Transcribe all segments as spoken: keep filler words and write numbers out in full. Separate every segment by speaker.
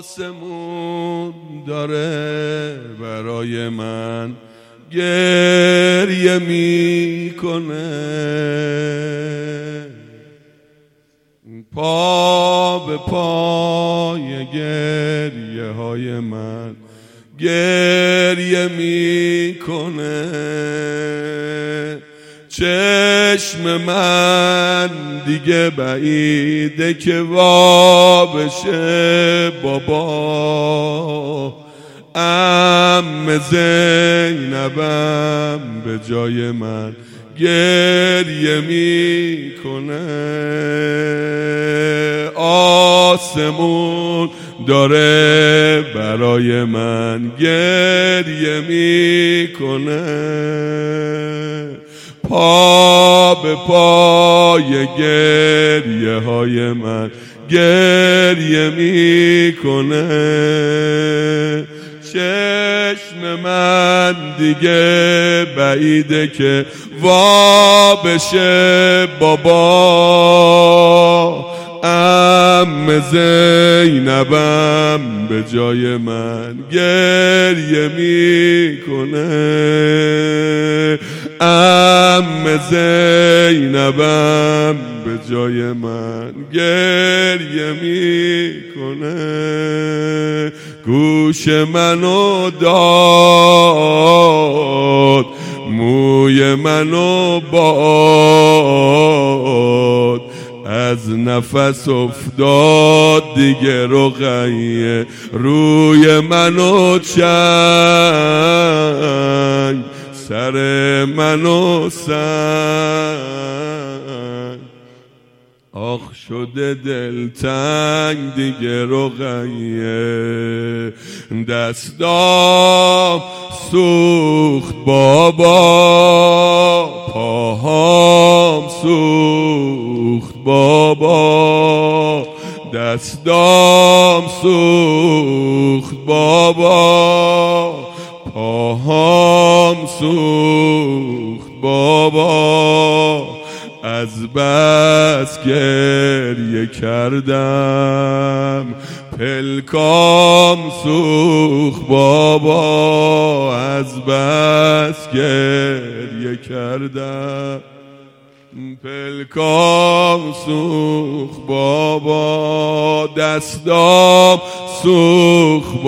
Speaker 1: آسمون داره برای من گریه میکنه، پا به پای گریه های من گریه میکنه. چشم من دیگه بعیده که وا بشه بابا، عم زینبم به جای من گریه میکنه. آسمون داره برای من گریه میکنه، پا به پای گریه های من گریه میکنه. چشم من دیگه بعیده که وا بشه بابا، عم زینبم به جای من گریه میکنه، عم زینبم به جای من گریه میکنه. گوش منو داد، موی منو باد، از نفس افتاد دیگه رقیه روی منو چنگ، سر منو سنگ، آخ شده دلتنگ دیگه رقیه. دستام سوخت بابا، پاهام سوخت بابا، دستام سوخت بابا، پاهام سوخت بابا، از بس گریه کردم پلکام سوخت بابا، از بس گریه کردم پلکام سوخت بابا، دستام سوخت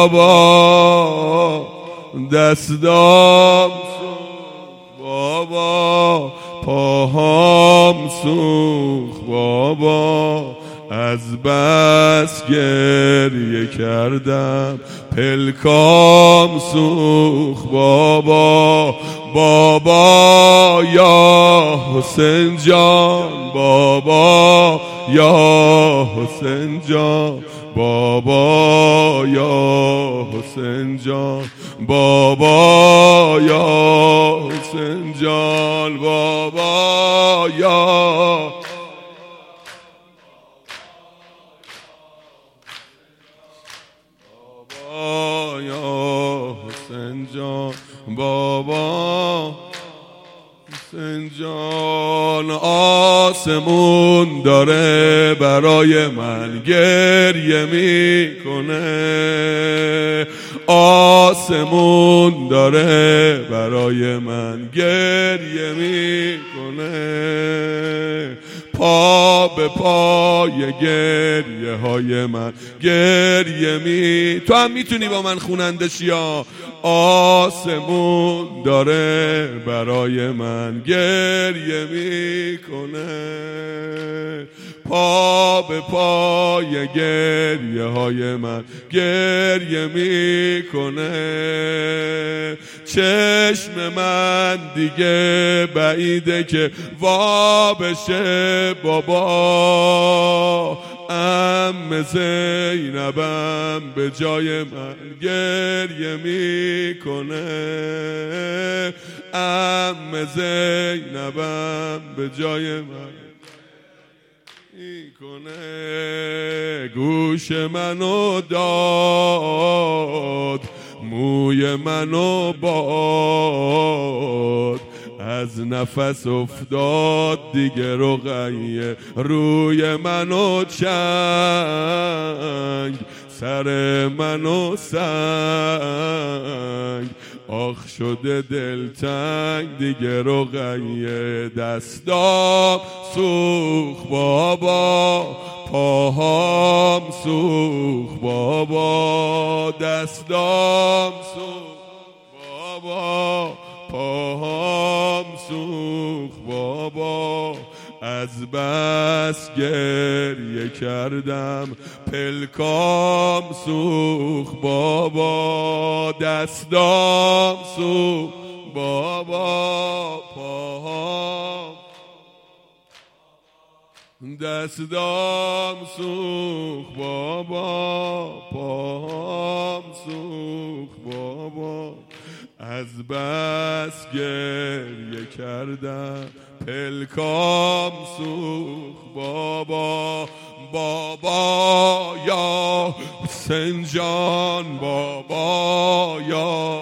Speaker 1: بابا، دستام سوخت بابا، پاهام سوخت بابا، از بس گریه کردم پلکام سوخت بابا. بابا یا حسین جان، بابا یا حسین جان، بابا یا حسین جان، بابا یا حسین جان، بابا یا بابا یا حسین جان، بابا حسین جان. آسمون داره برای من گریه میکنه، آسمون داره برای من گریه میکنه، پا به پای گریه های من گریه می. تو هم میتونی با من خواننده شی. آسمون داره برای من گریه میکنه، پا به پای گریه های من گریه میکنه. چشم من دیگه بعیده که وا بشه بابا، عم زینبم به جای من گریه میکنه، عم زینبم به جای من میکنه. گوش منو داد، موی منو باد، از نفس افتاد دیگه رقیه روی منو چنگ، سر منو سنگ، آخ شده دلتنگ دیگه رقیه. دستام سوخ بابا، پاهام سوخ بابا، دستام سوخ بابا، پاهام سوخ بابا. از بس گریه کردم پلکام سوخ بابا، دستام سوخ بابا، پاهام دستام سوخ بابا، پاهام سوخ بابا. از بس گریه کردم پلکام سوخ بابا. بابا یا حسین جان، بابا یا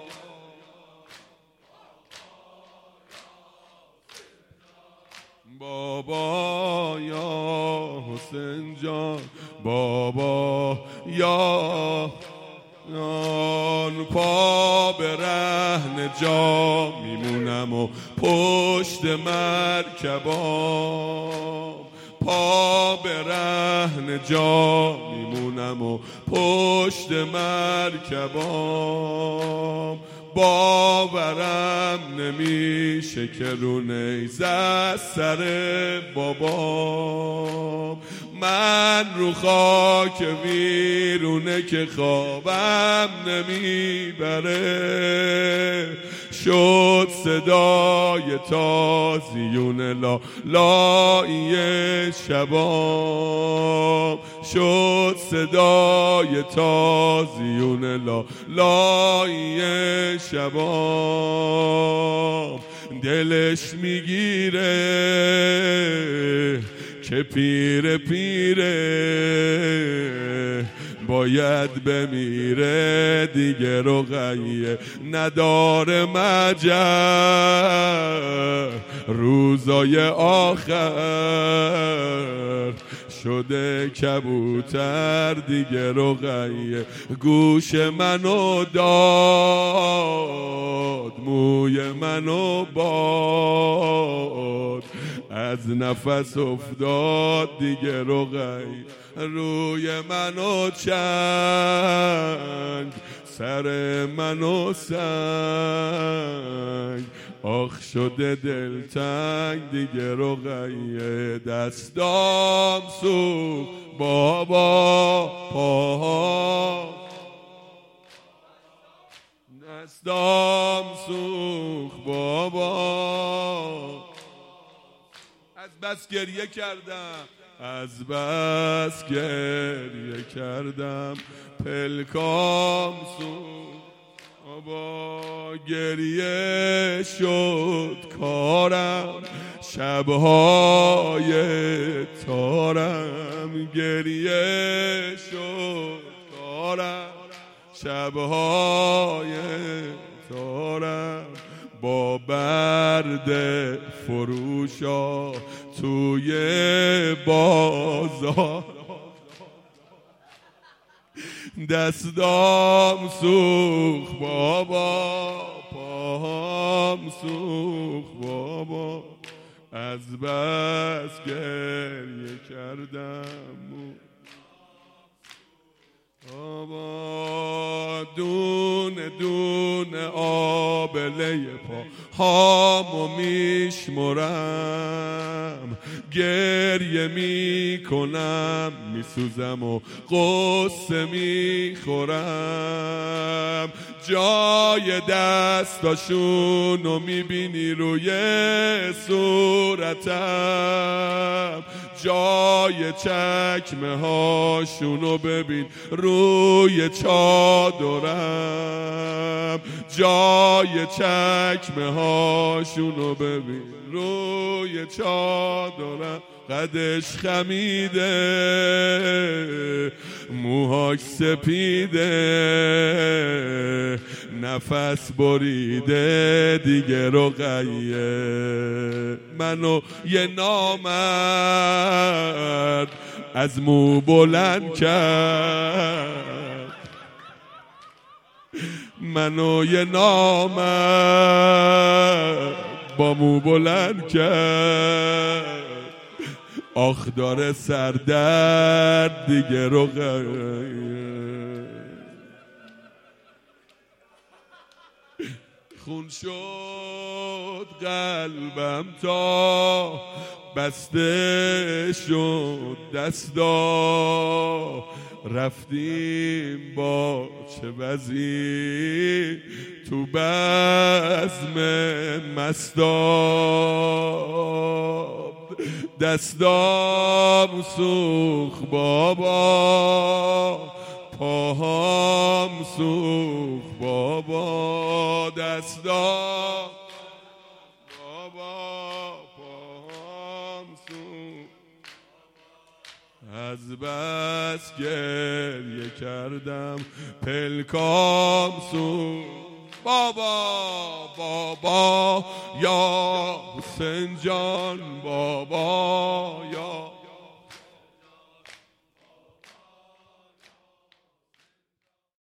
Speaker 1: بابا یا حسین جان، بابا یا آن. پا به رهن جا میمونم و پشت مرکبام، پا به رهن جا میمونم و پشت مرکبام. باورم نمیشه که رو نیزه از سر بابام. من رو خاک ویرونه که خوابم نمیبره، شد صدای تازیون لا لایی شبام، شد صدای تازیون لا لایی شبام. دلش میگیره که پیر پیره باید بمیره دیگه، رقیه نداره مجر روزای آخر، شده کبوتر دیگه رقیه. گوش منو داد، موی منو باد، از نفس افتاد دیگه رقیه. روی منو چنگ، سر منو سنگ، آخ شده دلتنگ دیگه رقیه. دستام سوخ بابا، پاهام دستام سوخ بابا. از بس گریه کردم، از بس گریه کردم پلکام سوخ بابا. گریه شد کارم، شبهای تارم، گریه شد کارم، شبهای تارم. با برد فروشا توی بازار، دستام سوخ بابا، پاهام سوخ بابا. از بس گریه کردم بابا. دونه دونه آبله پا هامو میشمرم، گریه میکنم میسوزم و قصه میخورم. جای دستاشونو میبینی روی صورتم، جای چکمه هاشونو ببین روی چادرم، جای چکمه هاشونو ببین روی چادرم. قدش خمیده، موهاش سپیده، نفس بریده دیگه رقیه. منو یه نامرد از مو بلند کرد منو یه نامرد با مو بلند کرد آخ داره سردرد دیگه رو خون شد قلبم تا بسته شد دستا رفتیم با چه وزی تو بزم مستا دستام سوخ بابا پاهام سوخ بابا دستام بابا پاهام سوخ از بس گریه کردم پلکام سوخ بابا بابا یا حسین جان بابا یا